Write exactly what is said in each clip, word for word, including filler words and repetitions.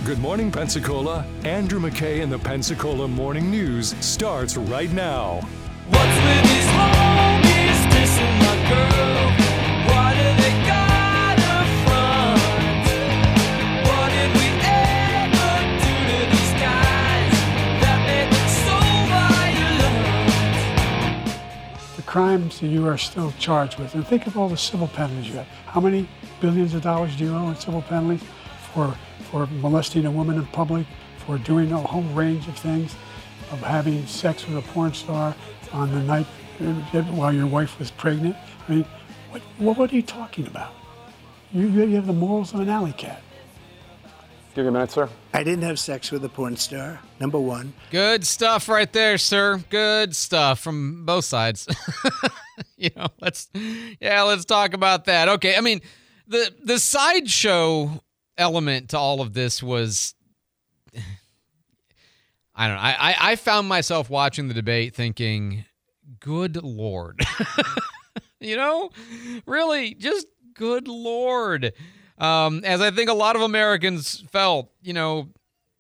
Good Morning Pensacola. Andrew McKay and the Pensacola Morning News starts right now. What's with these homies dissing my girl? Why do they gotta front? What did we ever do to these guys that made them so violent? The crimes that you are still charged with, and think of all the civil penalties you have. How many billions of dollars do you owe in civil penalties for for molesting a woman in public, for doing a whole range of things, of having sex with a porn star on the night while your wife was pregnant? I mean, what, what, what are you talking about? You, you have the morals of an alley cat. Give you a minute, sir. I didn't have sex with a porn star, number one. Good stuff right there, sir. Good stuff from both sides. you know, let's, yeah, let's talk about that. Okay, I mean, the the sideshow element to all of this was, I don't know, I, I found myself watching the debate thinking, good Lord. you know, really, just good Lord. Um, as I think a lot of Americans felt, you know,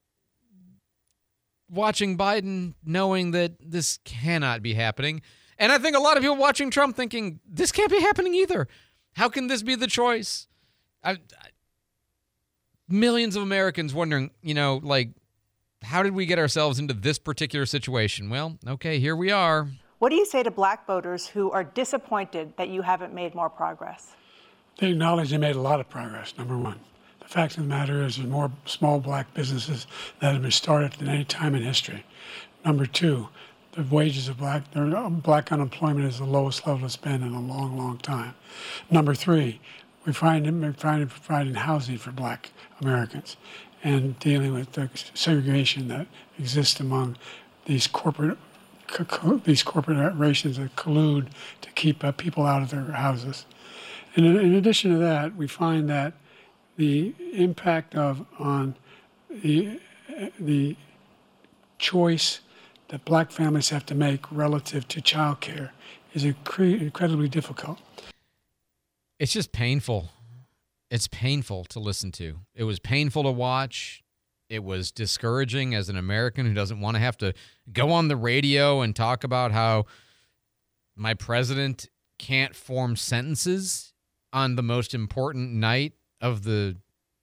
watching Biden, knowing that this cannot be happening. And I think a lot of people watching Trump thinking, this can't be happening either. How can this be the choice? I, I, millions of Americans wondering, you know, like, how did we get ourselves into this particular situation? Well, okay, here we are. What do you say to black voters who are disappointed that you haven't made more progress? They acknowledge they made a lot of progress, number one. The fact of the matter is there's more small black businesses that have been started than any time in history. Number two, the wages of black, black unemployment is the lowest level it's been in a long, long time. Number three, we find we're trying to provide housing for black Americans and dealing with the segregation that exists among these corporate these corporations that collude to keep uh, people out of their houses. And in, in addition to that, we find that the impact of on the the choice that black families have to make relative to child care is incre- incredibly difficult. It's just painful. It's painful to listen to. It was painful to watch. It was discouraging as an American who doesn't want to have to go on the radio and talk about how my president can't form sentences on the most important night of the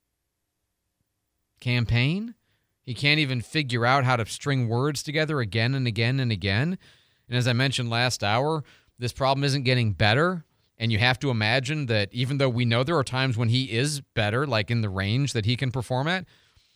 campaign. He can't even figure out how to string words together again and again and again. And as I mentioned last hour, this problem isn't getting better. And you have to imagine that even though we know there are times when he is better, like in the range that he can perform at,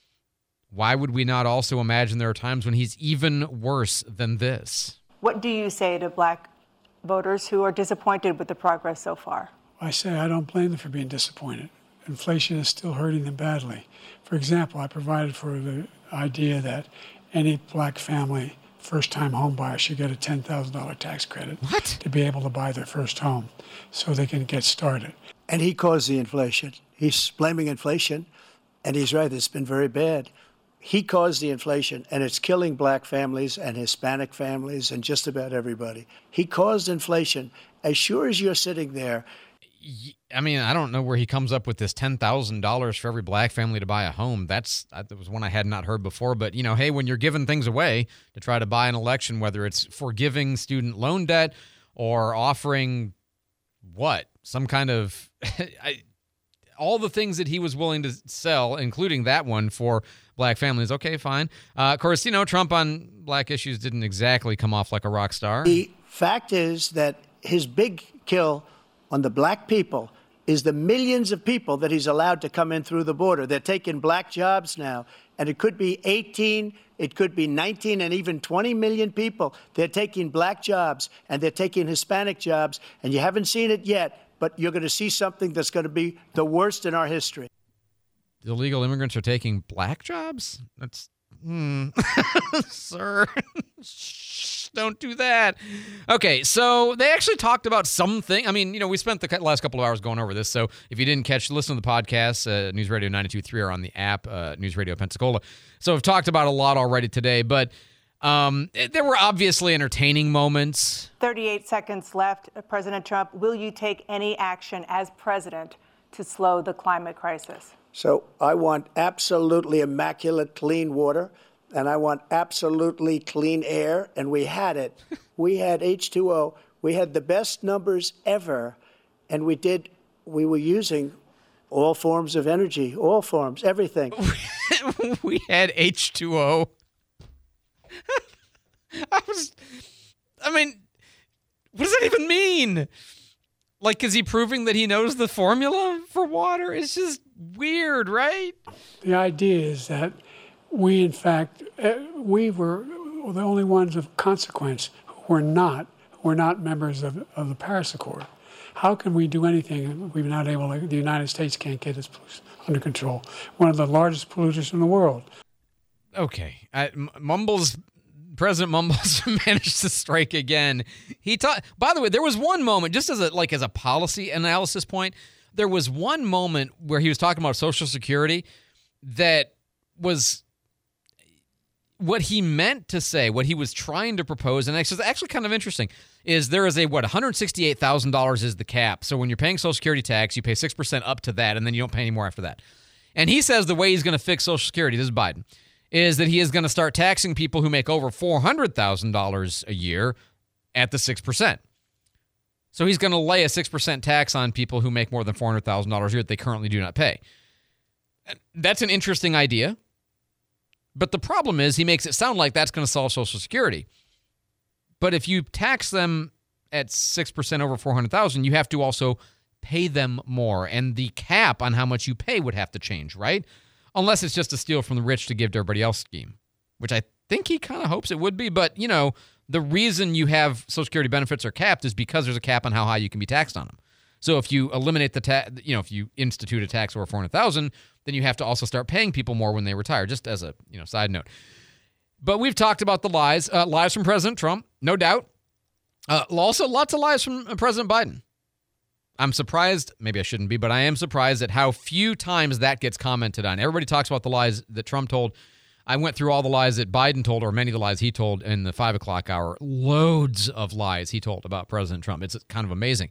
why would we not also imagine there are times when he's even worse than this? What do you say to black voters who are disappointed with the progress so far? I say I don't blame them for being disappointed. Inflation is still hurting them badly. For example, I provided for the idea that any black family first-time home buyer should get a ten thousand dollars tax credit what? to be able to buy their first home so they can get started. And he caused the inflation. He's blaming inflation, and he's right, it's been very bad. He caused the inflation, and it's killing black families and Hispanic families and just about everybody. He caused inflation. As sure as you're sitting there, I mean, I don't know where he comes up with this ten thousand dollars for every black family to buy a home. That's that was one I had not heard before. But, you know, hey, when you're giving things away to try to buy an election, whether it's forgiving student loan debt or offering what? Some kind of I, all the things that he was willing to sell, including that one for black families. Okay, fine. Uh, of course, you know, Trump on black issues didn't exactly come off like a rock star. The fact is that his big kill on the black people is the millions of people that he's allowed to come in through the border. They're taking black jobs now, and it could be eighteen, it could be nineteen, and even twenty million people. They're taking black jobs, and they're taking Hispanic jobs, and you haven't seen it yet, but you're going to see something that's going to be the worst in our history. Illegal immigrants are taking black jobs? That's, hmm, sir, shh, don't do that. Okay, so they actually talked about something. I mean, you know, we spent the last couple of hours going over this, so if you didn't catch, listen to the podcast, uh, News Radio ninety-two point three or on the app, uh, News Radio Pensacola. So we've talked about a lot already today, but um, it, there were obviously entertaining moments. thirty-eight seconds left. President Trump, will you take any action as president to slow the climate crisis? So I want absolutely immaculate clean water, and I want absolutely clean air, and we had it. We had H two O. We had the best numbers ever, and we did. We were using all forms of energy, all forms, everything. We had H two O. I was, I mean, what does that even mean? Like, is he proving that he knows the formula for water? It's just weird, right? The idea is that we, in fact, uh, we were the only ones of consequence who were not, who were not members of, of the Paris Accord. How can we do anything if we're not able to, the United States can't get its pollution under control? One of the largest polluters in the world. Okay. I, M- Mumbles, President Mumbles managed to strike again. He taught, by the way, there was one moment, just as a, like as a policy analysis point, there was one moment where he was talking about Social Security that was what he meant to say, what he was trying to propose, and it's actually kind of interesting, is there is a, what, one hundred sixty-eight thousand dollars is the cap. So when you're paying Social Security tax, you pay six percent up to that, and then you don't pay any more after that. And he says the way he's going to fix Social Security, this is Biden, is that he is going to start taxing people who make over four hundred thousand dollars a year at the six percent. So he's going to lay a six percent tax on people who make more than four hundred thousand dollars a year that they currently do not pay. That's an interesting idea. But the problem is he makes it sound like that's going to solve Social Security. But if you tax them at six percent over four hundred thousand dollars, you have to also pay them more. And the cap on how much you pay would have to change, right? Unless it's just a steal from the rich to give to everybody else scheme, which I think he kind of hopes it would be. But, you know, the reason you have Social Security benefits are capped is because there's a cap on how high you can be taxed on them. So if you eliminate the tax, you know, if you institute a tax over four hundred thousand dollars, then you have to also start paying people more when they retire, just as a, you know, side note. But we've talked about the lies, uh, lies from President Trump, no doubt. Uh, also, lots of lies from President Biden. I'm surprised, maybe I shouldn't be, but I am surprised at how few times that gets commented on. Everybody talks about the lies that Trump told. I went through all the lies that Biden told, or many of the lies he told in the five o'clock hour. Loads of lies he told about President Trump. It's kind of amazing.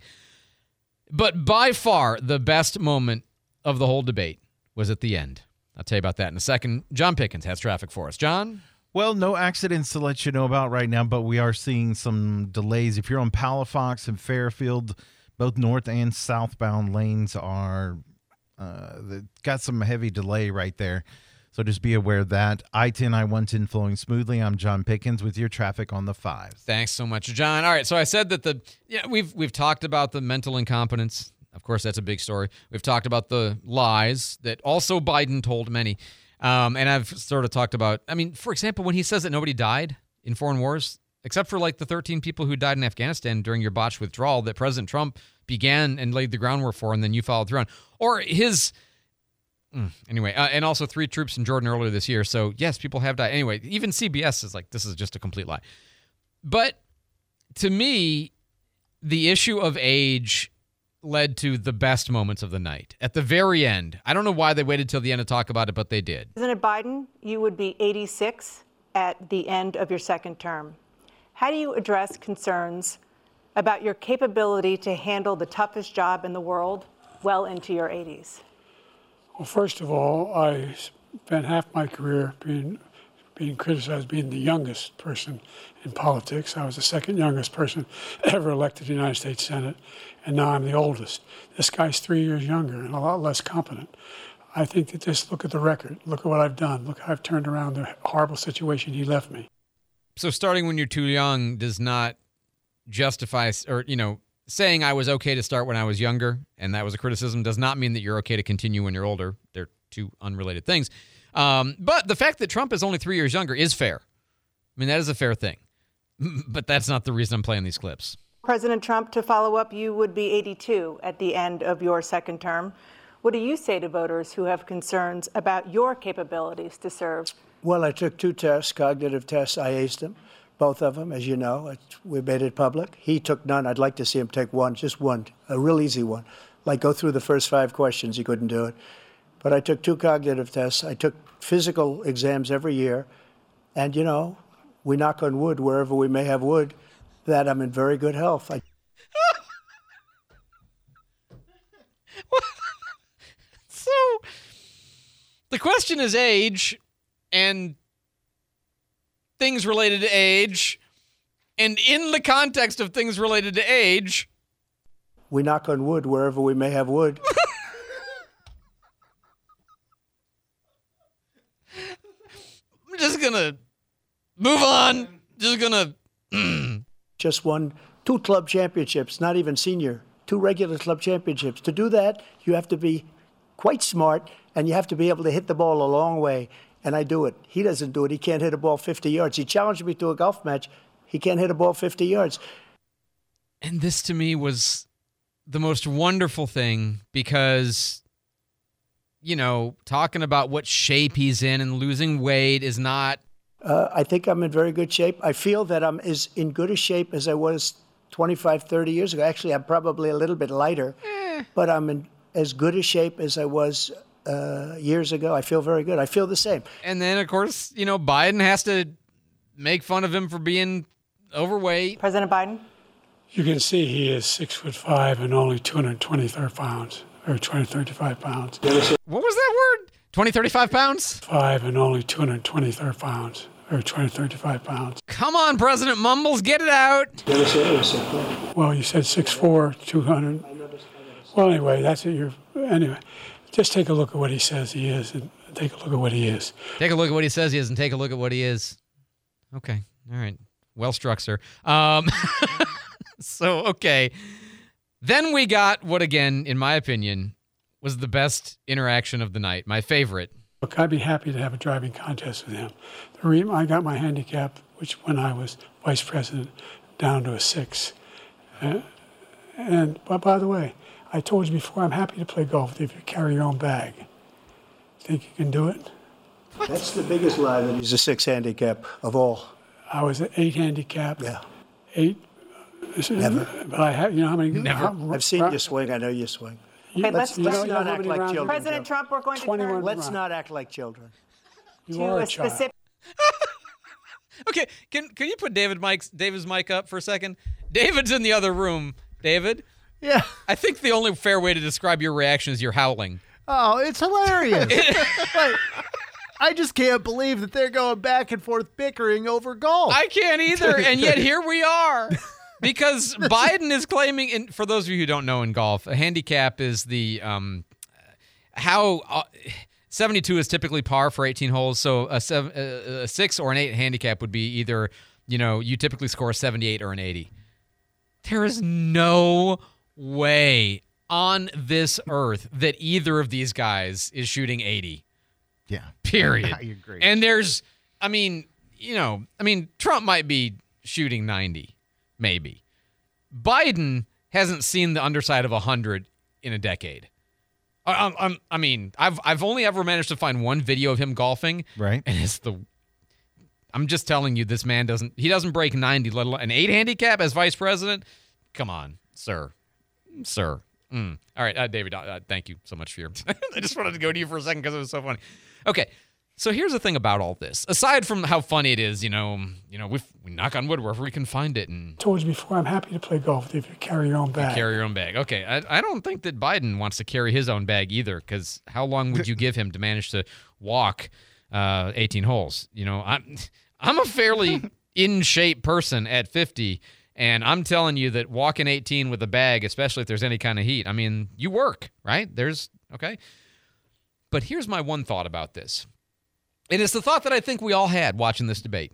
But by far, the best moment of the whole debate was at the end. I'll tell you about that in a second. John Pickens has traffic for us. John? Well, no accidents to let you know about right now, but we are seeing some delays. If you're on Palafox and Fairfield, both north and southbound lanes are uh, got some heavy delay right there. So just be aware of that. I ten, I one ten flowing smoothly. I'm John Pickens with your traffic on the fives. Thanks so much, John. All right, so I said that the yeah we've we've talked about the mental incompetence. Of course, that's a big story. We've talked about the lies that also Biden told many. Um, and I've sort of talked about, I mean, for example, when he says that nobody died in foreign wars, except for like the thirteen people who died in Afghanistan during your botched withdrawal that President Trump began and laid the groundwork for, and then you followed through on. Or his, mm, anyway, uh, and also three troops in Jordan earlier this year. So, yes, people have died. Anyway, even C B S is like, this is just a complete lie. But to me, the issue of age led to the best moments of the night. At the very end, I don't know why they waited till the end to talk about it, but they did. President Biden, you would be eighty-six at the end of your second term. How do you address concerns about your capability to handle the toughest job in the world well into your eighties? Well, first of all, I spent half my career being being criticized being the youngest person in politics. I was the second youngest person ever elected to the United States Senate, and now I'm the oldest. This guy's three years younger and a lot less competent. I think that just look at the record. Look at what I've done. Look how I've turned around the horrible situation he left me. So starting when you're too young does not justify, or, you know, saying I was okay to start when I was younger, and that was a criticism, does not mean that you're okay to continue when you're older. They're two unrelated things. Um, but the fact that Trump is only three years younger is fair. I mean, that is a fair thing. But that's not the reason I'm playing these clips. President Trump, to follow up, you would be eighty-two at the end of your second term. What do you say to voters who have concerns about your capabilities to serve? Well, I took two tests, cognitive tests. I aced them, both of them, as you know. We made it public. He took none. I'd like to see him take one, just one, a real easy one. Like go through the first five questions. He couldn't do it. But I took two cognitive tests. I took physical exams every year. And, you know, we knock on wood wherever we may have wood, that I'm in very good health. I- so, the question is age and things related to age. And in the context of things related to age, We knock on wood wherever we may have wood. I'm just going to move on. Just going to. Just won two club championships, not even senior, two regular club championships. To do that, you have to be quite smart, and you have to be able to hit the ball a long way. And I do it. He doesn't do it. He can't hit a ball fifty yards. He challenged me to a golf match. He can't hit a ball fifty yards. And this to me was the most wonderful thing because, you know, talking about what shape he's in and losing weight is not. Uh, I think I'm in very good shape. I feel that I'm as in good a shape as I was twenty-five, thirty years ago. Actually, I'm probably a little bit lighter, Eh. but I'm in as good a shape as I was uh, years ago. I feel very good. I feel the same. And then, of course, you know, Biden has to make fun of him for being overweight. President Biden? You can see he is six foot five and only two hundred twenty-three pounds, or two hundred thirty-five pounds. What was that word? twenty, thirty-five pounds? Five and only two hundred twenty-three pounds, or two hundred thirty-five pounds. Come on, President Mumbles, get it out. Well, you said six foot four, two hundred. Well, anyway, that's it. You're, anyway, just take a look at what he says he is and take a look at what he is. Take a look at what he says he is and take a look at what he is. Okay. All right. Well struck, sir. Um, so, okay. Then we got what, again, in my opinion, was the best interaction of the night, my favorite. Look, I'd be happy to have a driving contest with him. The re- I got my handicap, which when I was vice president, down to a six. Uh, and, but by the way, I told you before, I'm happy to play golf if you carry your own bag. Think you can do it? That's the biggest lie that he's a six handicap of all. I was at eight handicap. Yeah. Eight. Never. But I have, you know how many? Never. how- I've seen you swing. I know you swing. You, Okay, let's- you let's know- you know not how act many like rounds- children. President Trump, we're going to twenty-one turn Let's Right. not act like children. You to are a a child. specific. Okay, can can you put David Mike's David's mic up for a second? David's in the other room. David, Yeah. I think the only fair way to describe your reaction is you're howling. Oh, it's hilarious. Like, I just can't believe that they're going back and forth bickering over golf. I can't either, and yet here we are. Because Biden is claiming, and for those of you who don't know in golf, a handicap is the um, how uh, seventy-two is typically par for eighteen holes. So a, seven, a, a six or an eight handicap would be either, you know, you typically score a seventy-eight or an eighty. There is no way on this earth that either of these guys is shooting eighty. yeah. Period. I agree. And there's, I mean, you know, I mean, Trump might be shooting ninety, maybe. Biden hasn't seen the underside of one hundred in a decade. I, I, I mean, I've I've only ever managed to find one video of him golfing, Right. and it's the. I'm just telling you, this man doesn't. He doesn't break ninety, let alone an eight handicap as vice president. Come on, sir, sir. Mm. All right, uh, David. Uh, thank you so much for your. I just wanted to go to you for a second because it was so funny. Okay, so here's the thing about all this. Aside from how funny it is, you know, you know, we we knock on wood wherever we can find it and told you before, I'm happy to play golf if you carry your own bag. carry your own bag. Okay, I, I don't think that Biden wants to carry his own bag either, because how long would you give him to manage to walk uh, eighteen holes? You know, I'm I'm a fairly in shape person at fifty. And I'm telling you that walking eighteen with a bag, especially if there's any kind of heat, I mean, you work, right? There's, okay. But here's my one thought about this. And it's the thought that I think we all had watching this debate.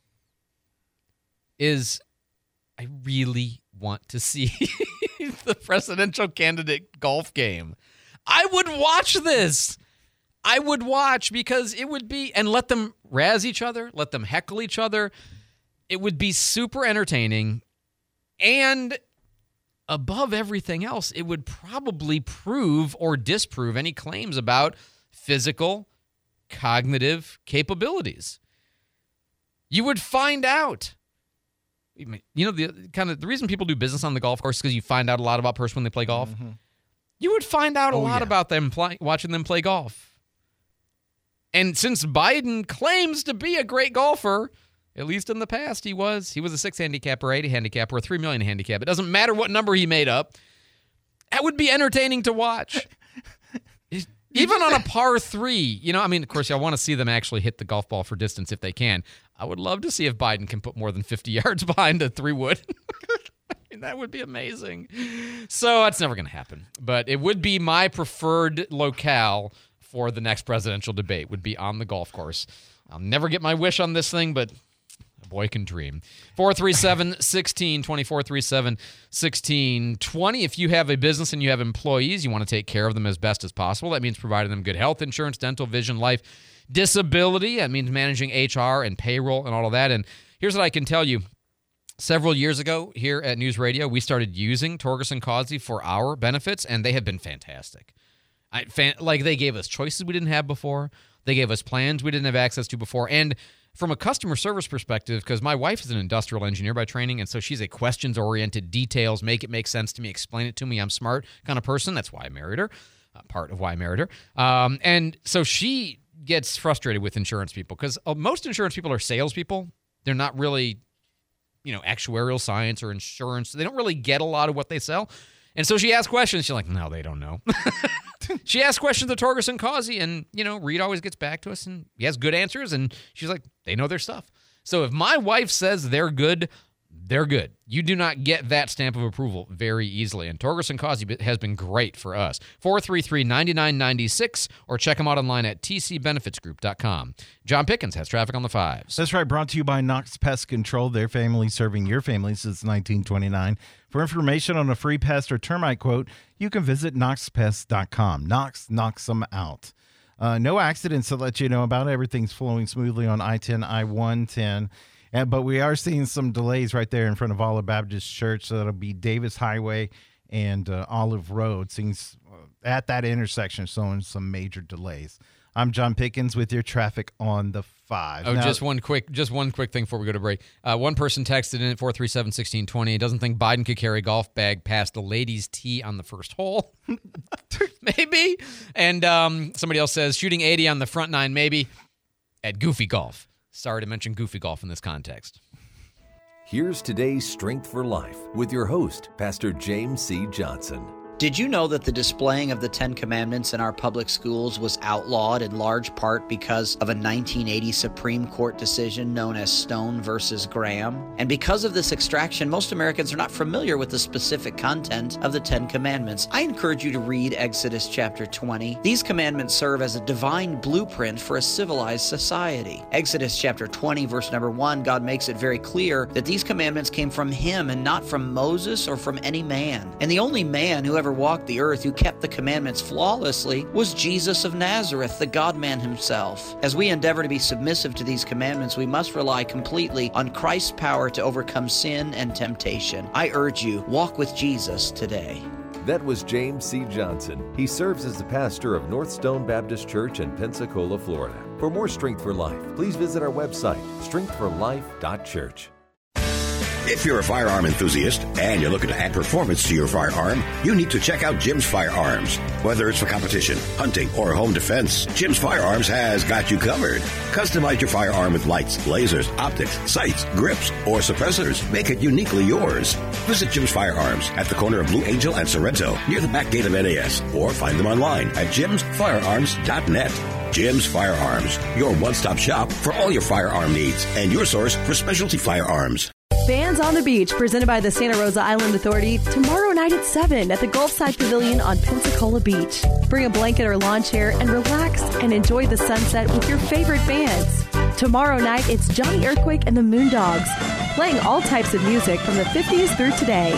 Is I really want to see the presidential candidate golf game. I would watch this. I would watch because it would be, and let them razz each other, let them heckle each other. It would be super entertaining. And above everything else, it would probably prove or disprove any claims about physical, cognitive capabilities. You would find out. You know, the kind of the reason people do business on the golf course is because you find out a lot about a person when they play golf. Mm-hmm. You would find out a Oh, lot yeah. about them play, watching them play golf. And since Biden claims to be a great golfer, at least in the past, he was. He was a six handicap or eight handicap or a three million handicap. It doesn't matter what number he made up. That would be entertaining to watch. It- Even on a par three, you know, I mean, of course, I want to see them actually hit the golf ball for distance if they can. I would love to see if Biden can put more than fifty yards behind a three wood. I mean, that would be amazing. So that's never going to happen. But it would be my preferred locale for the next presidential debate, would be on the golf course. I'll never get my wish on this thing, but a boy can dream. four three seven, one six two zero, four three seven, one six two zero. If you have a business and you have employees, you want to take care of them as best as possible. That means providing them good health insurance, dental, vision, life, disability. That means managing H R and payroll and all of that. And here's what I can tell you. Several years ago here at News Radio, we started using Torgerson Causey for our benefits, and they have been fantastic. I, fan, like they gave us choices we didn't have before. They gave us plans we didn't have access to before. And from a customer service perspective, because my wife is an industrial engineer by training, and so she's a questions-oriented, details, make it make sense to me, explain it to me, I'm smart kind of person. That's why I married her, uh, part of why I married her. Um, and so she gets frustrated with insurance people because uh, most insurance people are salespeople. They're not really, you know, actuarial science or insurance. They don't really get a lot of what they sell. And so she asks questions. She's like, no, they don't know. She asks questions to Torgerson Causey, and, you know, Reed always gets back to us, and he has good answers, and she's like, they know their stuff. So if my wife says they're good, they're good. You do not get that stamp of approval very easily, and Torgerson Causey has been great for us. four three three, nine nine nine six, or check them out online at t c benefits group dot com. John Pickens has traffic on the fives. That's right, brought to you by Knox Pest Control, their family serving your family since nineteen twenty-nine. For information on a free pest or termite quote, you can visit knox pest dot com. Knox knocks them out. Uh, no accidents to let you know about. Everything's flowing smoothly on I ten, I one ten. And, but we are seeing some delays right there in front of Olive Baptist Church. So that'll be Davis Highway and uh, Olive Road. Seems at that intersection showing some major delays. I'm John Pickens with your traffic on the five. Oh, now, just one quick, just one quick thing before we go to break. Uh, one person texted in at four three seven, one six two zero. Doesn't think Biden could carry a golf bag past the ladies' tee on the first hole. Maybe. And um, somebody else says shooting eighty on the front nine, maybe at Goofy Golf. Sorry to mention Goofy Golf in this context. Here's today's Strength for Life with your host, Pastor James C. Johnson. Did you know that the displaying of the Ten Commandments in our public schools was outlawed in large part because of a nineteen eighty Supreme Court decision known as Stone versus Graham? And because of this extraction, most Americans are not familiar with the specific content of the Ten Commandments. I encourage you to read Exodus chapter twenty. These commandments serve as a divine blueprint for a civilized society. Exodus chapter twenty, verse number one, God makes it very clear that these commandments came from Him and not from Moses or from any man. And the only man who ever walked the earth who kept the commandments flawlessly was Jesus of Nazareth, the God-man himself. As we endeavor to be submissive to these commandments, we must rely completely on Christ's power to overcome sin and temptation. I urge you, walk with Jesus today. That was James C. Johnson. He serves as the pastor of North Stone Baptist Church in Pensacola, Florida. For more Strength for Life, please visit our website, strength for life dot church. If you're a firearm enthusiast and you're looking to add performance to your firearm, you need to check out Jim's Firearms. Whether it's for competition, hunting, or home defense, Jim's Firearms has got you covered. Customize your firearm with lights, lasers, optics, sights, grips, or suppressors. Make it uniquely yours. Visit Jim's Firearms at the corner of Blue Angel and Sorrento near the back gate of N A S, or find them online at jims firearms dot net. Jim's Firearms, your one-stop shop for all your firearm needs and your source for specialty firearms. Bands on the Beach, presented by the Santa Rosa Island Authority, tomorrow night at seven at the Gulfside Pavilion on Pensacola Beach. Bring a blanket or lawn chair and relax and enjoy the sunset with your favorite bands. Tomorrow night, it's Johnny Earthquake and the Moondogs, playing all types of music from the fifties through today.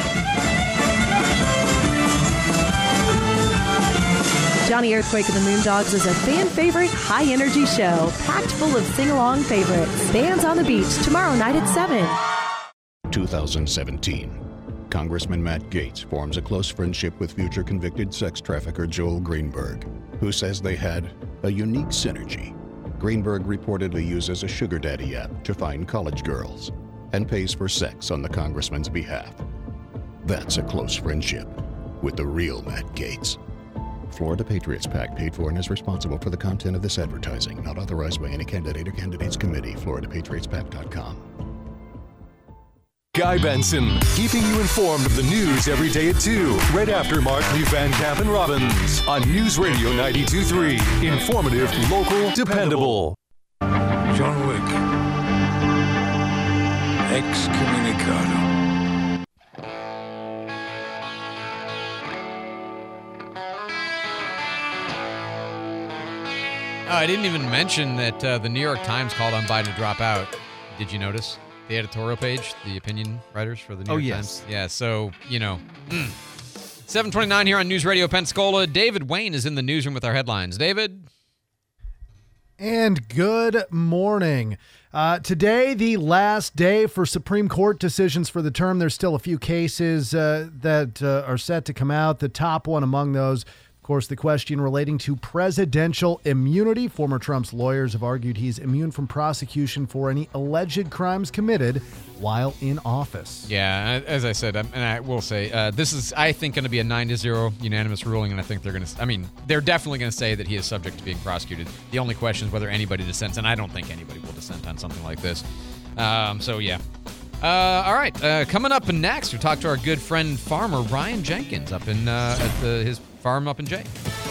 Johnny Earthquake and the Moondogs is a fan-favorite, high-energy show packed full of sing-along favorites. Bands on the Beach, tomorrow night at seven. two thousand seventeen. Congressman Matt Gaetz forms a close friendship with future convicted sex trafficker Joel Greenberg, who says they had a unique synergy. Greenberg reportedly uses a sugar daddy app to find college girls and pays for sex on the congressman's behalf. That's a close friendship with the real Matt Gaetz. Florida Patriots PAC paid for and is responsible for the content of this advertising, not authorized by any candidate or candidates committee. Florida Patriots Pac dot com. Guy Benson, keeping you informed of the news every day at two, right after Mark Lee Van Camp and Robbins on News Radio ninety-two point three. Informative, local, dependable. John Wick. Excommunicado. Oh, I didn't even mention that uh, the New York Times called on Biden to drop out. Did you notice? The editorial page, the opinion writers for the New Oh, York yes. Times. Yeah, so, you know. Mm. seven twenty-nine here on News Radio Pensacola. David Wayne is in the newsroom with our headlines. David? And good morning. Uh, today, the last day for Supreme Court decisions for the term. There's still a few cases uh, that uh, are set to come out. The top one among those, of course, the question relating to presidential immunity. Former Trump's lawyers have argued he's immune from prosecution for any alleged crimes committed while in office. Yeah, as I said, and I will say, uh, this is, I think, going to be a nine to zero unanimous ruling, and I think they're going to, I mean, they're definitely going to say that he is subject to being prosecuted. The only question is whether anybody dissents, and I don't think anybody will dissent on something like this. Um, so, yeah. Uh, all right, uh, coming up next, we talk to our good friend farmer Ryan Jenkins up in uh, at the, his farm up in Jay.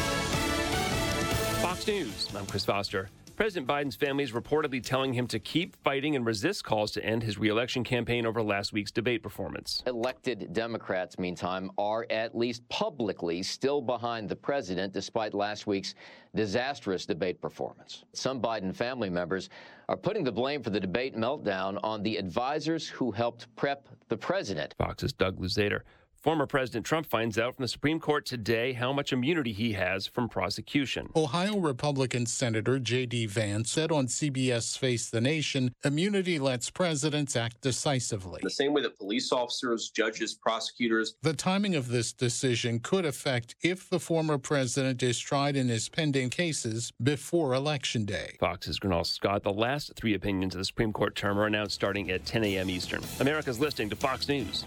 Fox News, I'm Chris Foster. President Biden's family is reportedly telling him to keep fighting and resist calls to end his re-election campaign over last week's debate performance. Elected Democrats, meantime, are at least publicly still behind the president despite last week's disastrous debate performance. Some Biden family members are putting the blame for the debate meltdown on the advisors who helped prep the president. Fox's Doug Luzader. Former President Trump finds out from the Supreme Court today how much immunity he has from prosecution. Ohio Republican Senator J D. Vance said on C B S Face the Nation, immunity lets presidents act decisively. The same way that police officers, judges, prosecutors. The timing of this decision could affect if the former president is tried in his pending cases before Election Day. Fox's Gernal Scott. The last three opinions of the Supreme Court term are announced starting at ten a.m. Eastern. America's listening to Fox News.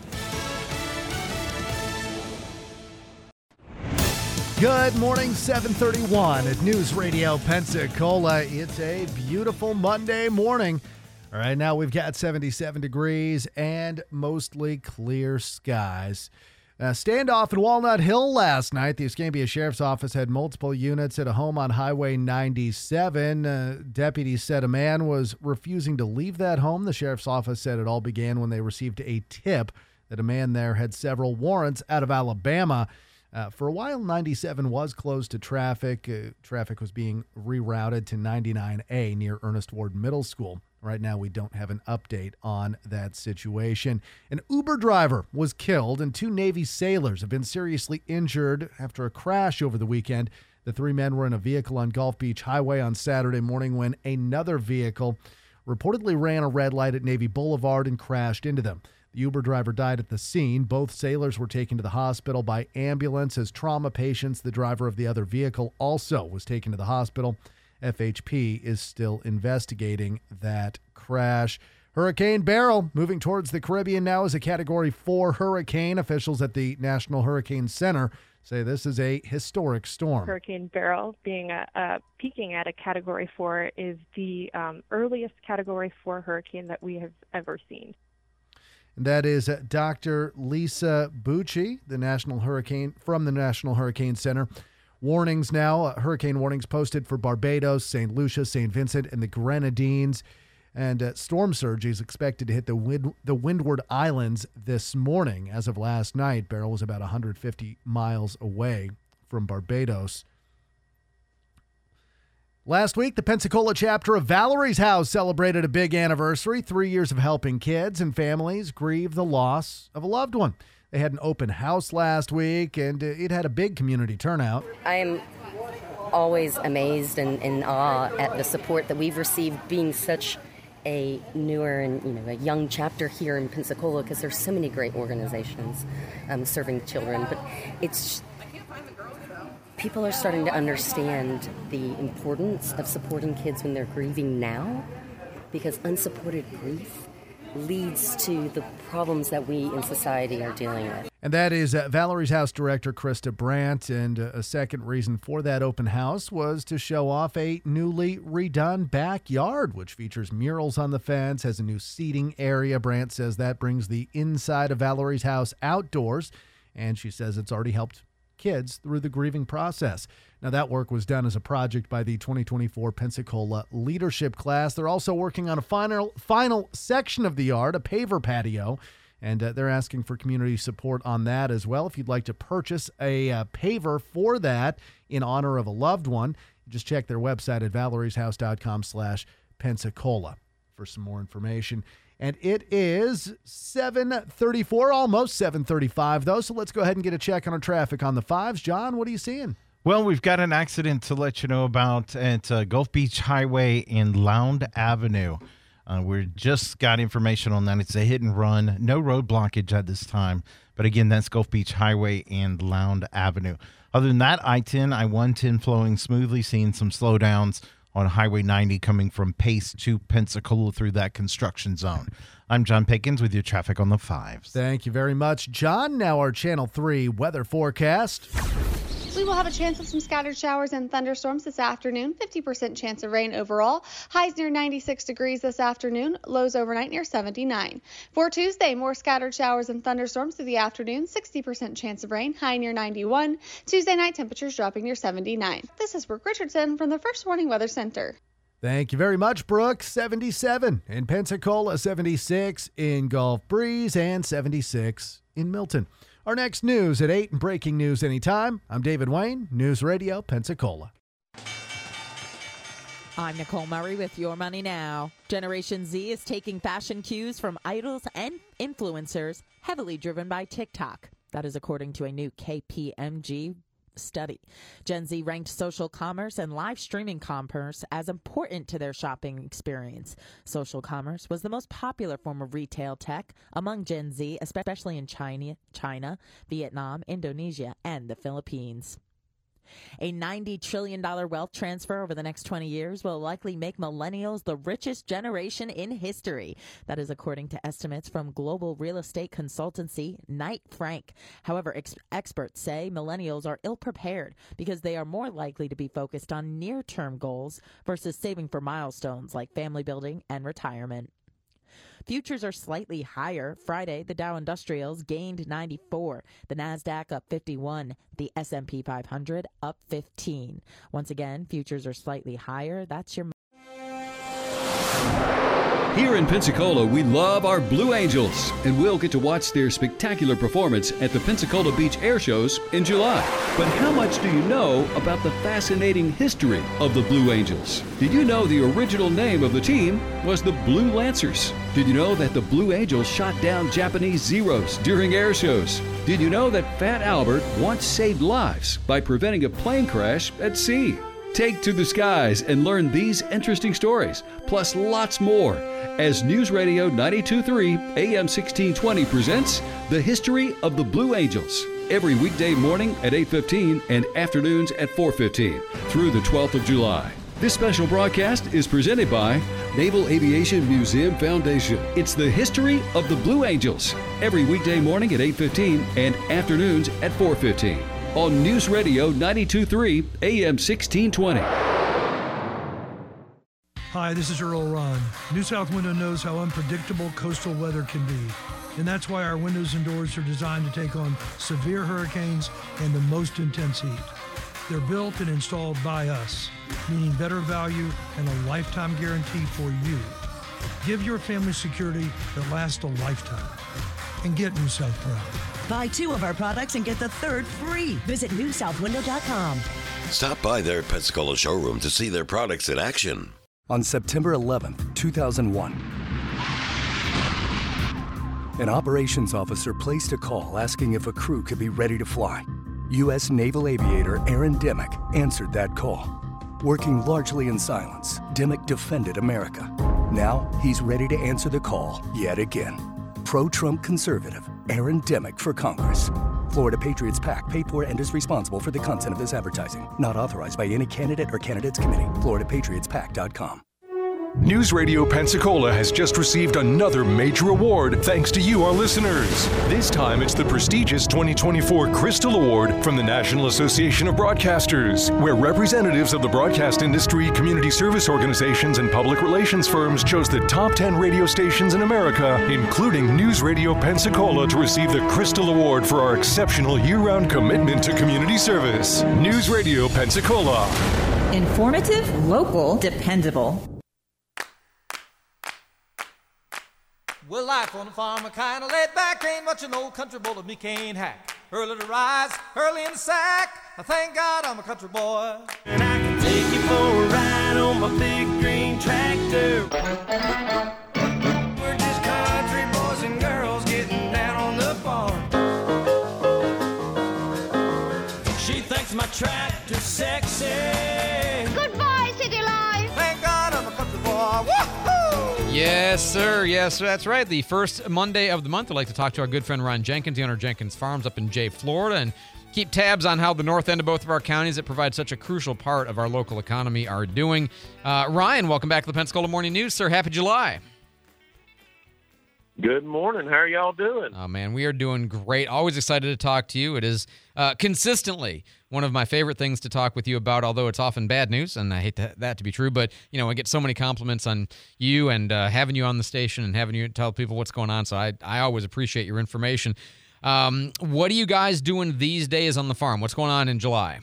Good morning, seven thirty-one at News Radio Pensacola. It's a beautiful Monday morning. All right, now we've got seventy-seven degrees and mostly clear skies. Uh, standoff in Walnut Hill last night. The Escambia Sheriff's Office had multiple units at a home on Highway ninety-seven. Uh, deputies said a man was refusing to leave that home. The Sheriff's Office said it all began when they received a tip that a man there had several warrants out of Alabama. Uh, for a while, ninety-seven was closed to traffic. Uh, traffic was being rerouted to ninety-nine A near Ernest Ward Middle School. Right now, we don't have an update on that situation. An Uber driver was killed, and two Navy sailors have been seriously injured after a crash over the weekend. The three men were in a vehicle on Gulf Beach Highway on Saturday morning when another vehicle reportedly ran a red light at Navy Boulevard and crashed into them. The Uber driver died at the scene. Both sailors were taken to the hospital by ambulance as trauma patients. The driver of the other vehicle also was taken to the hospital. F H P is still investigating that crash. Hurricane Beryl moving towards the Caribbean now as a Category four hurricane. Officials at the National Hurricane Center say this is a historic storm. Hurricane Beryl being a, a peaking at a Category four is the um, earliest Category four hurricane that we have ever seen. And that is uh, Doctor Lisa Bucci, the National Hurricane from the National Hurricane Center. Warnings now, uh, hurricane warnings posted for Barbados, Saint Lucia, Saint Vincent, and the Grenadines. And uh, storm surge is expected to hit the wind, the Windward Islands this morning. As of last night, Beryl was about one hundred fifty miles away from Barbados. Last week, the Pensacola chapter of Valerie's House celebrated a big anniversary, three years of helping kids and families grieve the loss of a loved one. They had an open house last week, and it had a big community turnout. I am always amazed and in awe at the support that we've received, being such a newer and you know a young chapter here in Pensacola, because there's so many great organizations um, serving children. But it's people are starting to understand the importance of supporting kids when they're grieving now, because unsupported grief leads to the problems that we in society are dealing with. And that is uh, Valerie's House director, Krista Brandt. And uh, a second reason for that open house was to show off a newly redone backyard, which features murals on the fence, has a new seating area. Brandt says that brings the inside of Valerie's House outdoors. And she says it's already helped kids through the grieving process. Now, that work was done as a project by the twenty twenty-four Pensacola Leadership Class. They're also working on a final final section of the yard, a paver patio, and uh, they're asking for community support on that as well. If you'd like to purchase a uh, paver for that in honor of a loved one, just check their website at valerieshouse.com slash Pensacola for some more information. And it is seven thirty-four, almost seven thirty-five, though, so let's go ahead and get a check on our traffic on the fives. John, what are you seeing? Well, we've got an accident to let you know about at uh, Gulf Beach Highway and Lound Avenue. Uh, we just got information on that. It's a hit and run. No road blockage at this time. But again, that's Gulf Beach Highway and Lound Avenue. Other than that, I ten, I one ten flowing smoothly, seeing some slowdowns on Highway ninety coming from Pace to Pensacola through that construction zone. I'm John Pickens with your traffic on the fives. Thank you very much, John. Now our Channel three weather forecast. We will have a chance of some scattered showers and thunderstorms this afternoon. fifty percent chance of rain overall. Highs near ninety-six degrees this afternoon. Lows overnight near seventy-nine. For Tuesday, more scattered showers and thunderstorms through the afternoon. sixty percent chance of rain. High near ninety-one. Tuesday night, temperatures dropping near seventy-nine. This is Brooke Richardson from the First Warning Weather Center. Thank you very much, Brooke. seventy-seven in Pensacola, seventy-six in Gulf Breeze, and seventy-six in Milton. Our next news at eight and breaking news anytime. I'm David Wayne, News Radio Pensacola. I'm Nicole Murray with Your Money Now. Generation Z is taking fashion cues from idols and influencers, heavily driven by TikTok. That is according to a new K P M G study. Gen Z ranked social commerce and live streaming commerce as important to their shopping experience. Social commerce was the most popular form of retail tech among Gen Z, especially in China, China, Vietnam, Indonesia, and the Philippines. A ninety trillion dollars wealth transfer over the next twenty years will likely make millennials the richest generation in history. That is according to estimates from global real estate consultancy Knight Frank. However, ex- experts say millennials are ill-prepared because they are more likely to be focused on near-term goals versus saving for milestones like family building and retirement. Futures are slightly higher. Friday, the Dow Industrials gained ninety-four, the Nasdaq up fifty-one, the S and P five hundred up fifteen. Once again, futures are slightly higher. That's your... Here in Pensacola, we love our Blue Angels, and we'll get to watch their spectacular performance at the Pensacola Beach Air Shows in July. But how much do you know about the fascinating history of the Blue Angels? Did you know the original name of the team was the Blue Lancers? Did you know that the Blue Angels shot down Japanese Zeros during air shows? Did you know that Fat Albert once saved lives by preventing a plane crash at sea? Take to the skies and learn these interesting stories, plus lots more, as News Radio ninety-two point three A M sixteen twenty presents The History of the Blue Angels, every weekday morning at eight fifteen and afternoons at four fifteen through the twelfth of July. This special broadcast is presented by Naval Aviation Museum Foundation. It's The History of the Blue Angels, every weekday morning at eight fifteen and afternoons at four fifteen. On News Radio ninety-two point three A M sixteen twenty. Hi, this is Earl Ron. New South Window knows how unpredictable coastal weather can be, and that's why our windows and doors are designed to take on severe hurricanes and the most intense heat. They're built and installed by us, meaning better value and a lifetime guarantee for you. Give your family security that lasts a lifetime, and get New South proud. Buy two of our products and get the third free. Visit new south window dot com. Stop by their Pensacola showroom to see their products in action. On September eleventh, two thousand one, an operations officer placed a call asking if a crew could be ready to fly. U S Naval Aviator Aaron Dimmock answered that call. Working largely in silence, Dimmock defended America. Now he's ready to answer the call yet again. Pro-Trump conservative Aaron Dimmock for Congress. Florida Patriots PAC paid for and is responsible for the content of this advertising. Not authorized by any candidate or candidates committee. Florida Patriots Pac dot com. News Radio Pensacola has just received another major award thanks to you, our listeners. This time it's the prestigious twenty twenty-four Crystal Award from the National Association of Broadcasters, where representatives of the broadcast industry, community service organizations, and public relations firms chose the top ten radio stations in America, including News Radio Pensacola, to receive the Crystal Award for our exceptional year-round commitment to community service. News Radio Pensacola. Informative, local, dependable. Well, life on the farm, a kind of laid back. Ain't much an old country boy that me can't hack. Early to rise, early in the sack. I thank God I'm a country boy. And I can take you for a ride on my big green tractor. We're just country boys and girls getting down on the farm. She thinks my tractor's sexy. Goodbye, city life. Thank God I'm a country boy. Woohoo! Yes, sir. Yes, that's right. The first Monday of the month, I'd like to talk to our good friend Ron Jenkins, the owner of Jenkins Farms up in Jay, Florida, and keep tabs on how the north end of both of our counties that provide such a crucial part of our local economy are doing. Uh, Ryan, welcome back to the Pensacola Morning News, sir. Happy July. Good morning. How are y'all doing? Oh, man, we are doing great. Always excited to talk to you. It is uh, consistently one of my favorite things to talk with you about, although it's often bad news, and I hate to, that to be true. But, you know, I get so many compliments on you and uh, having you on the station and having you tell people what's going on, so I, I always appreciate your information. Um, what are you guys doing these days on the farm? What's going on in July?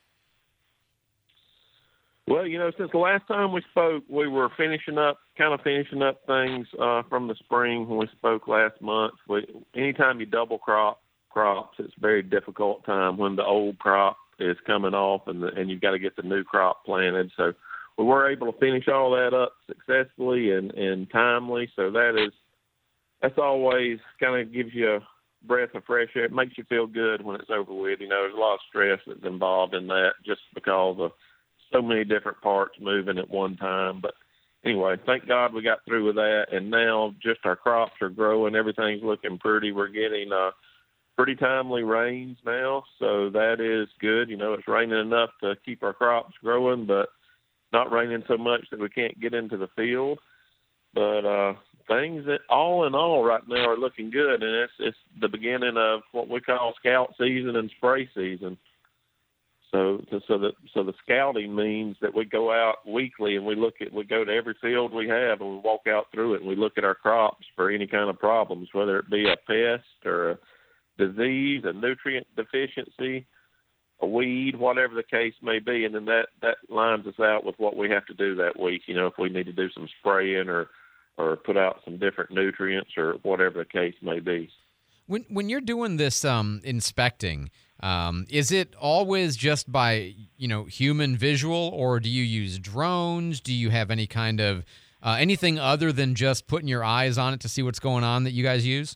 Well, you know, since the last time we spoke, we were finishing up, kind of finishing up things uh, from the spring when we spoke last month. We, anytime you double crop crops, it's a very difficult time when the old crop is coming off and the, and you've got to get the new crop planted. So we were able to finish all that up successfully and, and timely. So that is, that's always kind of gives you a breath of fresh air. It makes you feel good when it's over with. You know, there's a lot of stress that's involved in that just because of so many different parts moving at one time. But anyway, thank God we got through with that. And now just our crops are growing. Everything's looking pretty. We're getting uh, pretty timely rains now. So that is good. You know, it's raining enough to keep our crops growing, but not raining so much that we can't get into the field. But uh, things that all in all right now are looking good. And it's, it's the beginning of what we call scout season and spray season. So, so the so the scouting means that we go out weekly and we look at we go to every field we have and we walk out through it and we look at our crops for any kind of problems, whether it be a pest or a disease, a nutrient deficiency, a weed, whatever the case may be, and then that that lines us out with what we have to do that week. You know, if we need to do some spraying or or put out some different nutrients or whatever the case may be. When when you're doing this um, inspecting. Um, is it always just by, you know, human visual, or do you use drones? Do you have any kind of uh, anything other than just putting your eyes on it to see what's going on that you guys use?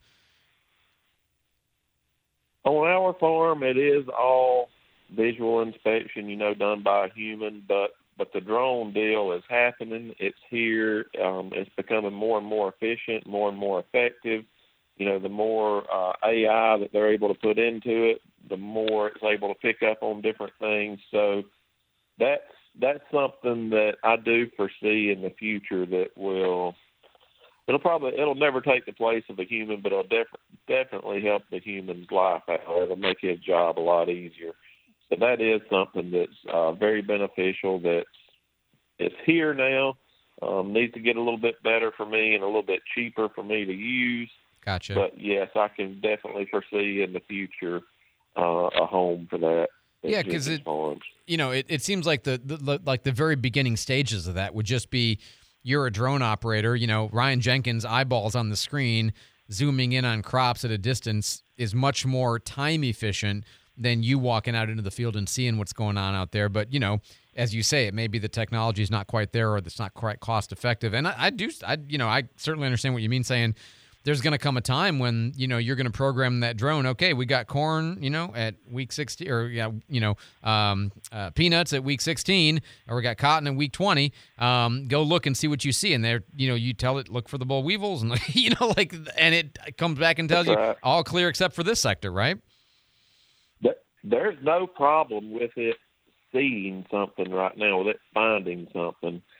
On our farm, it is all visual inspection, you know, done by a human, but, but the drone deal is happening. It's here. Um, it's becoming more and more efficient, more and more effective. You know, the more uh, A I that they're able to put into it, the more it's able to pick up on different things. So that's that's something that I do foresee in the future that will it'll probably it'll never take the place of the human, but it'll def- definitely help the human's life out. It'll make his job a lot easier. So that is something that's uh, very beneficial. That's it's here now. Um, needs to get a little bit better for me and a little bit cheaper for me to use. Gotcha. But yes, I can definitely foresee in the future uh, a home for that. Yeah, because it, you know, it, it seems like the, the like the very beginning stages of that would just be you're a drone operator. You know, Ryan Jenkins' eyeballs on the screen, zooming in on crops at a distance is much more time efficient than you walking out into the field and seeing what's going on out there. But you know, as you say, it may be the technology is not quite there or it's not quite cost effective. And I, I do, I you know, I certainly understand what you mean saying. There's going to come a time when, you know, you're going to program that drone. Okay, we got corn, you know, at week sixty, or, yeah, you know, um, uh, peanuts at week sixteen, or we got cotton at week twenty. Um, go look and see what you see. And there, you know, you tell it, look for the boll weevils, and, you know, like, and it comes back and tells That's you right. all clear except for this sector, right? There's no problem with it seeing something right now, with it finding something.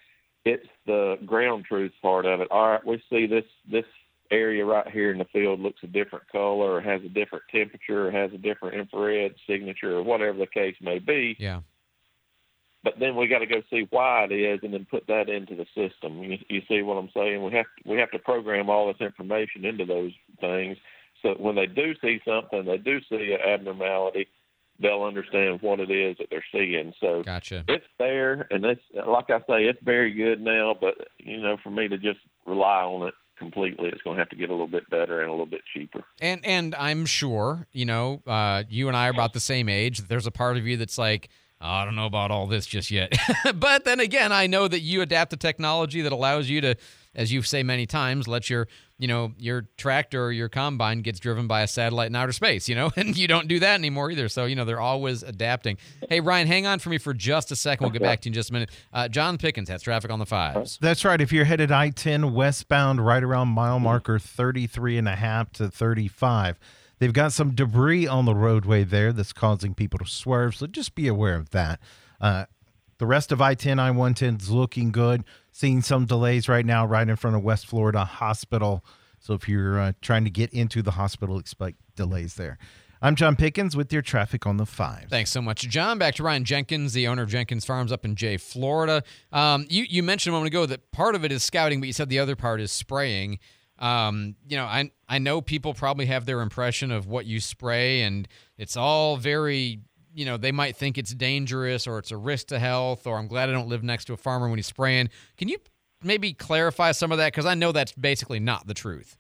It's the ground truth part of it. All right, we see this this area right here in the field looks a different color, or has a different temperature, or has a different infrared signature, or whatever the case may be. Yeah. But then we got to go see why it is, and then put that into the system. You, you see what I'm saying? We have to, we have to program all this information into those things, so that when they do see something, they do see an abnormality, they'll understand what it is that they're seeing. So gotcha. It's there, and it's like I say, it's very good now. But you know, for me to just rely on it completely, it's going to have to get a little bit better and a little bit cheaper. And and I'm sure, you know, uh, you and I are about the same age. There's a part of you that's like, oh, I don't know about all this just yet. But then again, I know that you adapt the technology that allows you to, as you say many times, let your, you know, your tractor or your combine gets driven by a satellite in outer space, you know, and you don't do that anymore either. So, you know, they're always adapting. Hey, Ryan, hang on for me for just a second. We'll get back to you in just a minute. Uh, John Pickens has traffic on the fives. That's right. If you're headed I ten westbound, right around mile marker thirty-three and a half to thirty-five, they've got some debris on the roadway there that's causing people to swerve, so just be aware of that. Uh, the rest of I ten, I one ten is looking good. Seeing some delays right now right in front of West Florida Hospital. So if you're uh, trying to get into the hospital, expect delays there. I'm John Pickens with your traffic on the five. Thanks so much, John. Back to Ryan Jenkins, the owner of Jenkins Farms up in Jay, Florida. Um, you, you mentioned a moment ago that part of it is scouting, but you said the other part is spraying. Um, you know, I I know people probably have their impression of what you spray, and it's all very, you know, they might think it's dangerous or it's a risk to health, or I'm glad I don't live next to a farmer when he's spraying. Can you maybe clarify some of that? Because I know that's basically not the truth.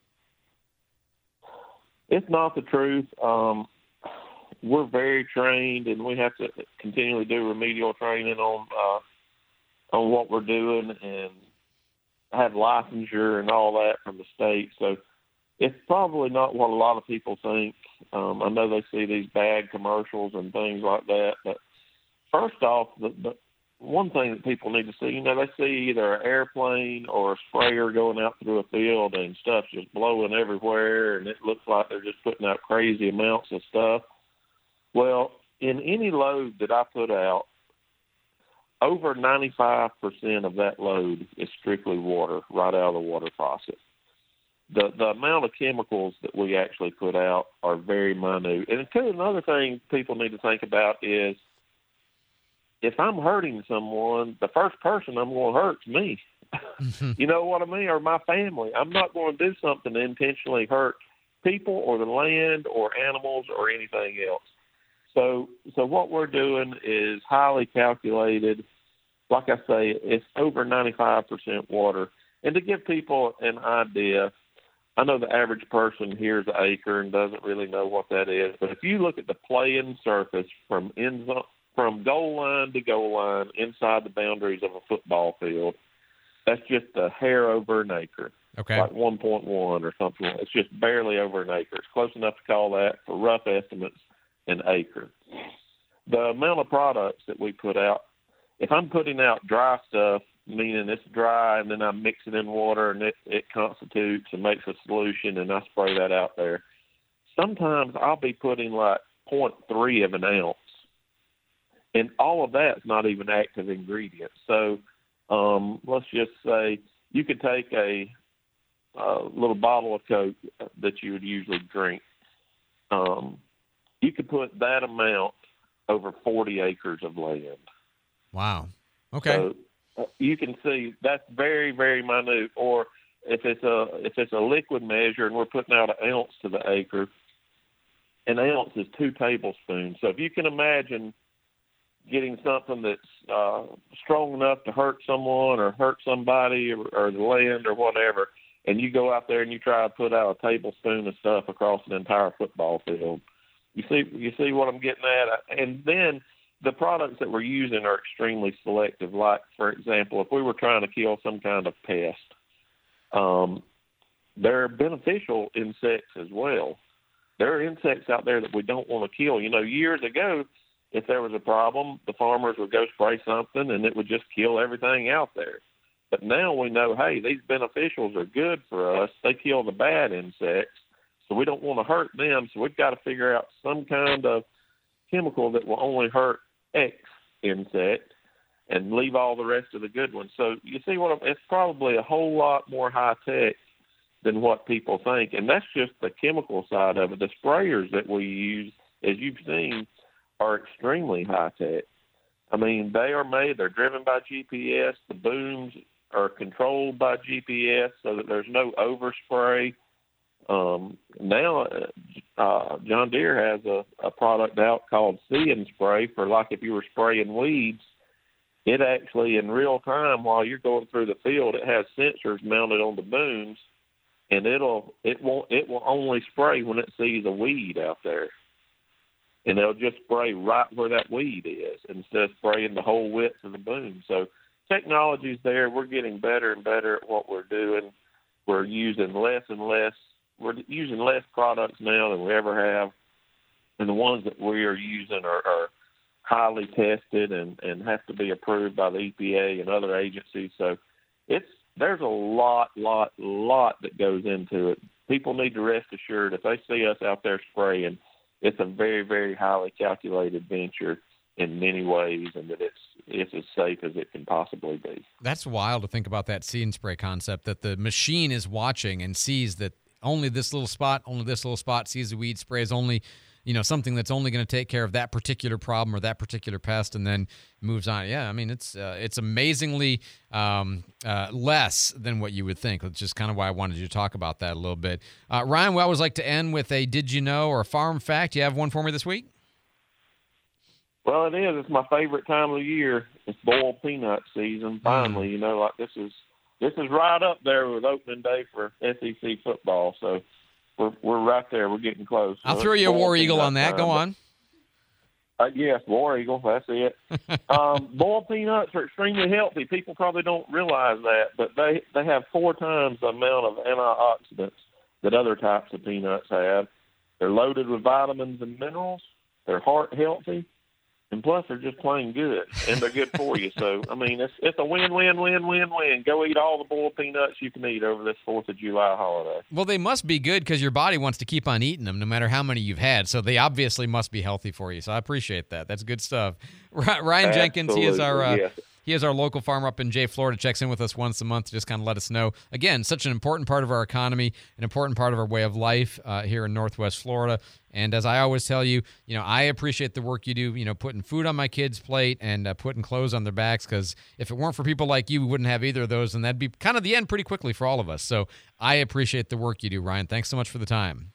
It's not the truth. Um, we're very trained, and we have to continually do remedial training on uh, on what we're doing, and have licensure and all that from the state. So it's probably not what a lot of people think. Um, I know they see these bad commercials and things like that, but first off, the, the one thing that people need to see, you know, they see either an airplane or a sprayer going out through a field and stuff just blowing everywhere, and it looks like they're just putting out crazy amounts of stuff. Well, in any load that I put out, over ninety-five percent of that load is strictly water, right out of the water faucet. The the amount of chemicals that we actually put out are very minute. And too, another thing people need to think about is, if I'm hurting someone, the first person I'm going to hurt is me. You know what I mean? Or my family. I'm not going to do something to intentionally hurt people or the land or animals or anything else. So, so what we're doing is highly calculated. Like I say, it's over ninety-five percent water. And to give people an idea, I know the average person hears an acre and doesn't really know what that is. But if you look at the playing surface from in, from goal line to goal line inside the boundaries of a football field, that's just a hair over an acre. Okay. Like one point one or something. It's just barely over an acre. It's close enough to call that, for rough estimates, an acre. The amount of products that we put out, if I'm putting out dry stuff, meaning it's dry, and then I mix it in water and it, it constitutes and makes a solution, and I spray that out there, sometimes I'll be putting like zero point three of an ounce. And all of that's not even active ingredients. So um, let's just say you could take a, a little bottle of Coke that you would usually drink. Um, you could put that amount over forty acres of land. Wow. Okay. So uh, you can see that's very, very minute. Or if it's a if it's a liquid measure and we're putting out an ounce to the acre, an ounce is two tablespoons. So if you can imagine getting something that's uh, strong enough to hurt someone or hurt somebody or, or the land or whatever, and you go out there and you try to put out a tablespoon of stuff across an entire football field, you see you see what I'm getting at? And then the products that we're using are extremely selective. Like, for example, if we were trying to kill some kind of pest, um, there are beneficial insects as well. There are insects out there that we don't want to kill. You know, years ago, if there was a problem, the farmers would go spray something and it would just kill everything out there. But now we know, hey, these beneficials are good for us. They kill the bad insects, so we don't want to hurt them. So we've got to figure out some kind of chemical that will only hurt X insect, and leave all the rest of the good ones. So you see what I'm, it's probably a whole lot more high tech than what people think, and that's just the chemical side of it. The sprayers that we use, as you've seen, are extremely high tech. I mean, they are made, they're driven by G P S. The booms are controlled by G P S so that there's no overspray. Um, now, uh, John Deere has a, a product out called See and Spray for, like, if you were spraying weeds, it actually in real time while you're going through the field, it has sensors mounted on the booms, and it'll it won't it will only spray when it sees a weed out there. And they'll just spray right where that weed is instead of spraying the whole width of the boom. So technology's there. We're getting better and better at what we're doing. We're using less and less. We're using less products now than we ever have. And the ones that we are using are, are highly tested and, and have to be approved by the E P A and other agencies. So it's there's a lot, lot, lot that goes into it. People need to rest assured if they see us out there spraying, it's a very, very highly calculated venture in many ways, and that it's it's as safe as it can possibly be. That's wild to think about that See and Spray concept, that the machine is watching and sees that only this little spot, only this little spot, sees the weed, sprays only, you know, something that's only going to take care of that particular problem or that particular pest, and then moves on. Yeah, I mean, it's uh, it's amazingly um, uh, less than what you would think, which is kind of why I wanted you to talk about that a little bit. Uh, Ryan, we always like to end with a did you know or a farm fact. You have one for me this week? Well, it is. It's my favorite time of the year. It's boiled peanut season. Finally, mm. you know, like this is this is right up there with opening day for S E C football. So we're we're right there. We're getting close. I'll so throw you a War Eagle on that. Time. Go on. Uh, yes, War Eagle. That's it. um, boiled peanuts are extremely healthy. People probably don't realize that, but they they have four times the amount of antioxidants that other types of peanuts have. They're loaded with vitamins and minerals. They're heart healthy. And plus, they're just plain good, and they're good for you. So, I mean, it's it's a win, win, win, win, win. Go eat all the boiled peanuts you can eat over this fourth of July holiday. Well, they must be good because your body wants to keep on eating them no matter how many you've had. So they obviously must be healthy for you. So I appreciate that. That's good stuff. Ryan Absolutely. Jenkins, he is our uh, yes. he is our local farmer up in Jay, Florida. Checks in with us once a month to just kind of let us know. Again, such an important part of our economy, an important part of our way of life uh, here in Northwest Florida. And as I always tell you, you know, I appreciate the work you do, you know, putting food on my kids' plate and uh, putting clothes on their backs, because if it weren't for people like you, we wouldn't have either of those, and that'd be kind of the end pretty quickly for all of us. So I appreciate the work you do, Ryan. Thanks so much for the time.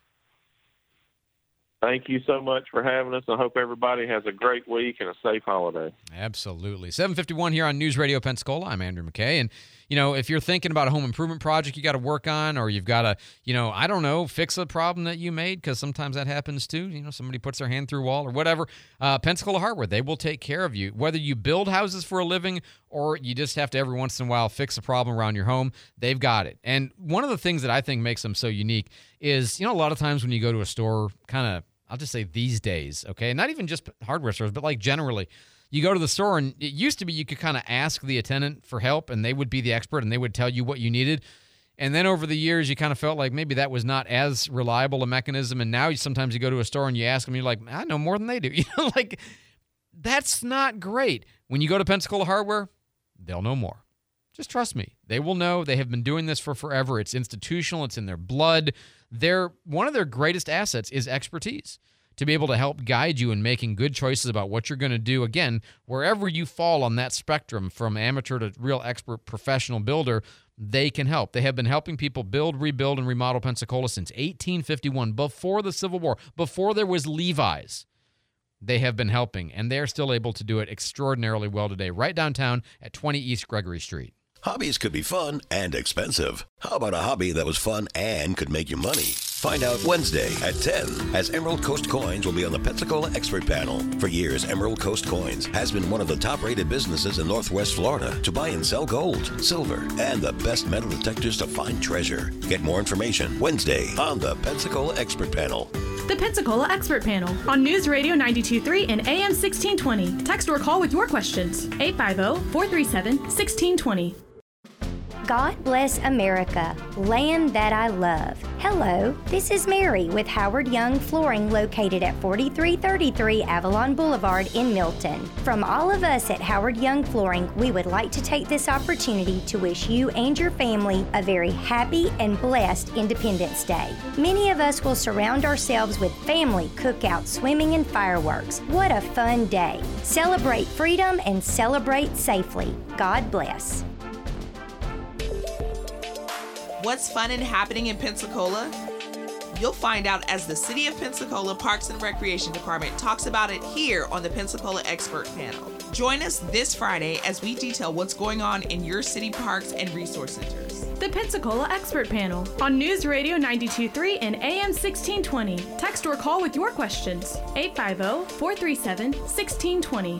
Thank you so much for having us. I hope everybody has a great week and a safe holiday. Absolutely. seven fifty-one here on News Radio Pensacola. I'm Andrew McKay. And, you know, if you're thinking about a home improvement project you got to work on, or you've got to, you know, I don't know, fix a problem that you made, because sometimes that happens too. You know, somebody puts their hand through a wall or whatever. Uh, Pensacola Hardware, they will take care of you. Whether you build houses for a living or you just have to every once in a while fix a problem around your home, they've got it. And one of the things that I think makes them so unique is, you know, a lot of times when you go to a store, kind of, I'll just say these days, okay, not even just hardware stores, but like generally, you go to the store and it used to be you could kind of ask the attendant for help and they would be the expert and they would tell you what you needed. And then over the years, you kind of felt like maybe that was not as reliable a mechanism. And now you, sometimes you go to a store and you ask them, you're like, I know more than they do. You know, like, that's not great. When you go to Pensacola Hardware, they'll know more. Just trust me. They will know. They have been doing this for forever. It's institutional. It's in their blood. Their one of their greatest assets is expertise, to be able to help guide you in making good choices about what you're going to do. Again, wherever you fall on that spectrum, from amateur to real expert professional builder, they can help. They have been helping people build, rebuild, and remodel Pensacola since eighteen fifty-one, before the Civil War, before there was Levi's. They have been helping, and they're still able to do it extraordinarily well today, right downtown at twenty East Gregory Street. Hobbies could be fun and expensive. How about a hobby that was fun and could make you money? Find out Wednesday at ten, as Emerald Coast Coins will be on the Pensacola Expert Panel. For years, Emerald Coast Coins has been one of the top-rated businesses in Northwest Florida to buy and sell gold, silver, and the best metal detectors to find treasure. Get more information Wednesday on the Pensacola Expert Panel. The Pensacola Expert Panel on News Radio ninety-two point three and A M sixteen twenty. Text or call with your questions. eight five zero, four three seven, one six two zero. God bless America, land that I love. Hello, this is Mary with Howard Young Flooring located at forty-three thirty-three Avalon Boulevard in Milton. From all of us at Howard Young Flooring, we would like to take this opportunity to wish you and your family a very happy and blessed Independence Day. Many of us will surround ourselves with family, cookouts, swimming, and fireworks. What a fun day. Celebrate freedom and celebrate safely. God bless. What's fun and happening in Pensacola? You'll find out as the City of Pensacola Parks and Recreation Department talks about it here on the Pensacola Expert Panel. Join us this Friday as we detail what's going on in your city parks and resource centers. The Pensacola Expert Panel on News Radio ninety-two point three and A M sixteen twenty. Text or call with your questions. eight five zero, four three seven, one six two zero.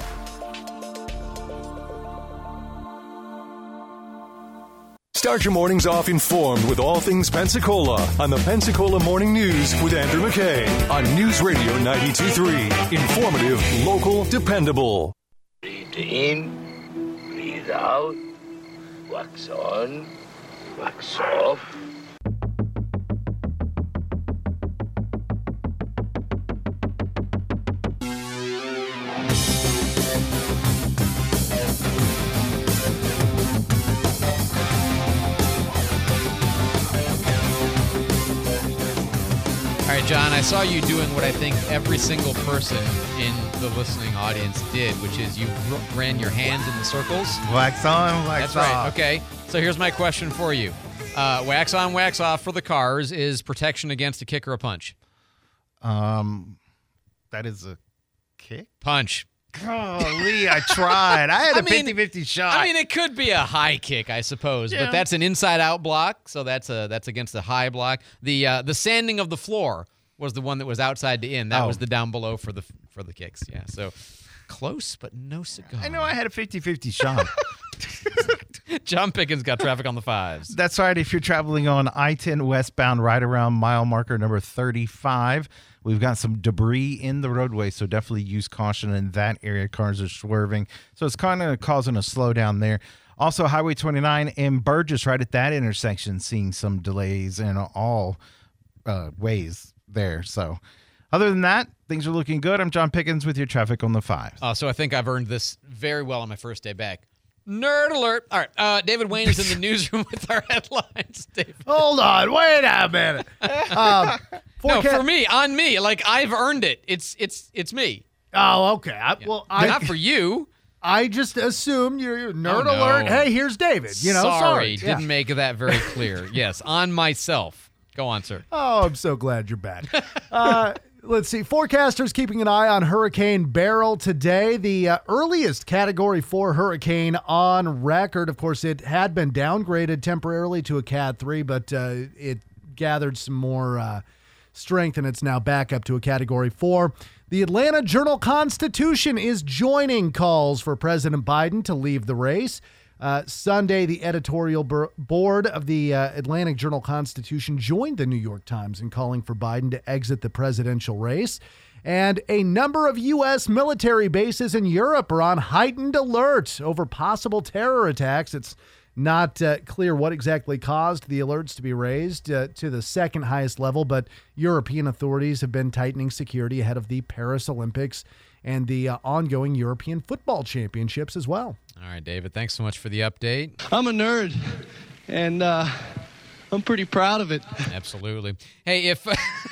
Start your mornings off informed with all things Pensacola on the Pensacola Morning News with Andrew McKay on News Radio ninety-two point three. Informative, local, dependable. Breathe in, breathe out, wax on, wax off. All right, John, I saw you doing what I think every single person in the listening audience did, which is you r- ran your hands in the circles. Wax on, wax That's off. right. Okay, so here's my question for you. Uh, wax on, wax off for the cars is protection against a kick or a punch. Um, that is a kick? Punch. Golly, I tried. I had a I mean- fifty-fifty shot. I mean, it could be a high kick, I suppose, Yeah. but that's an inside-out block, so that's a that's against a high block. The uh, the sanding of the floor was the one that was outside to in. That Oh. was the down below for the for the kicks. Yeah, so close, but no cigar. I know I had a fifty-fifty shot. John Pickens got traffic on the fives. That's right. If you're traveling on I ten westbound right around mile marker number thirty-five, we've got some debris in the roadway, so definitely use caution in that area. Cars are swerving, so it's kind of causing a slowdown there. Also, Highway twenty-nine in Burgess, right at that intersection, seeing some delays in all uh, ways there. So other than that, things are looking good. I'm John Pickens with your traffic on the fives. Uh, so I think I've earned this very well on my first day back. Nerd alert. All right. Uh, David Wayne is in the newsroom with our headlines. David. Hold on. Wait a minute. Um, no, foreca- for me, on me. Like, I've earned it. It's it's it's me. Oh, okay. I, Well, I, Not for you. I just assumed you're, you're nerd Oh, no. alert. Hey, here's David. You know, sorry. sorry. Didn't Yeah. make that very clear. Yes, on myself. Go on, sir. Oh, I'm so glad you're back. Uh, let's see. Forecasters keeping an eye on Hurricane Beryl today. The uh, earliest Category four hurricane on record. Of course, it had been downgraded temporarily to a Cat three, but uh, it gathered some more uh, strength, and it's now back up to a Category four. The Atlanta Journal-Constitution is joining calls for President Biden to leave the race. Uh, Sunday, the editorial bur- board of the uh, Atlantic Journal-Constitution joined the New York Times in calling for Biden to exit the presidential race. And a number of U S military bases in Europe are on heightened alert over possible terror attacks. It's not uh, clear what exactly caused the alerts to be raised uh, to the second highest level, but European authorities have been tightening security ahead of the Paris Olympics and the uh, ongoing European Football Championships as well. All right, David, thanks so much for the update. I'm a nerd, and uh, I'm pretty proud of it. Absolutely. Hey, if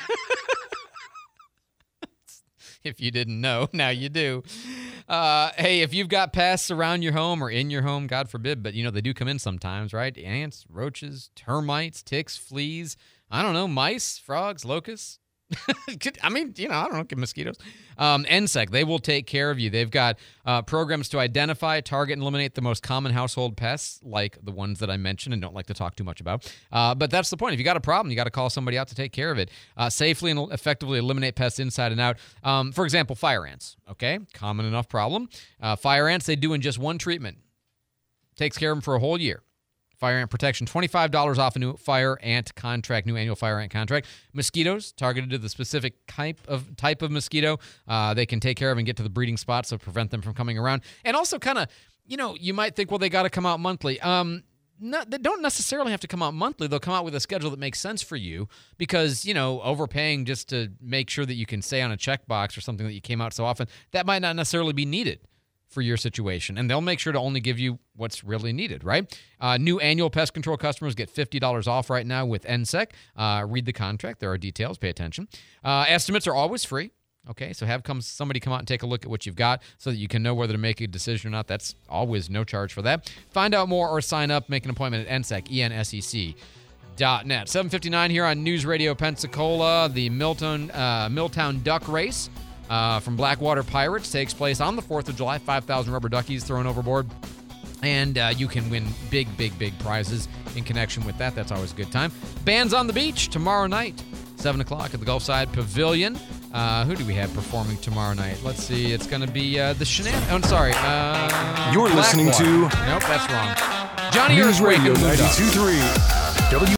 if you didn't know, now you do. Uh, hey, if you've got pests around your home or in your home, God forbid, but you know they do come in sometimes, right? Ants, roaches, termites, ticks, fleas. I don't know, mice, frogs, locusts. I mean, you know, I don't know, mosquitoes. Um, N S E C, they will take care of you. They've got uh, programs to identify, target, and eliminate the most common household pests, like the ones that I mentioned and don't like to talk too much about. Uh, but that's the point. If you got a problem, you got to call somebody out to take care of it. Uh, safely and effectively eliminate pests inside and out. Um, for example, fire ants. Okay, common enough problem. Uh, fire ants, they do in just one treatment. Takes care of them for a whole year. Fire ant protection, twenty-five dollars off a new fire ant contract, new annual fire ant contract. Mosquitoes, targeted to the specific type of type of mosquito. Uh, they can take care of and get to the breeding spots to prevent them from coming around. And also kind of, you know, you might think, well, they got to come out monthly. Um, no, they don't necessarily have to come out monthly. They'll come out with a schedule that makes sense for you because, you know, overpaying just to make sure that you can stay on a checkbox or something that you came out so often, that might not necessarily be needed for your situation. And they'll make sure to only give you what's really needed, right? Uh, new annual pest control customers get fifty dollars off right now with N S E C. Uh, read the contract. There are details. Pay attention. Uh, estimates are always free. Okay, so have come somebody come out and take a look at what you've got so that you can know whether to make a decision or not. That's always no charge for that. Find out more or sign up. Make an appointment at N S E C, E N S E C dot net. seven fifty-nine here on News Radio Pensacola. The Milton uh, Milltown Duck Race uh, from Blackwater Pirates takes place on the fourth of July. five thousand rubber duckies thrown overboard. And uh, you can win big, big, big prizes in connection with that. That's always a good time. Bands on the Beach tomorrow night, seven o'clock at the Gulfside Pavilion. Uh, who do we have performing tomorrow night? Let's see. It's going to be uh, the Shenanigans. Oh, I'm sorry. Uh, You're listening to... Nope, that's wrong. Johnny News Earthquake Radio and Moondog. ninety-two point three. W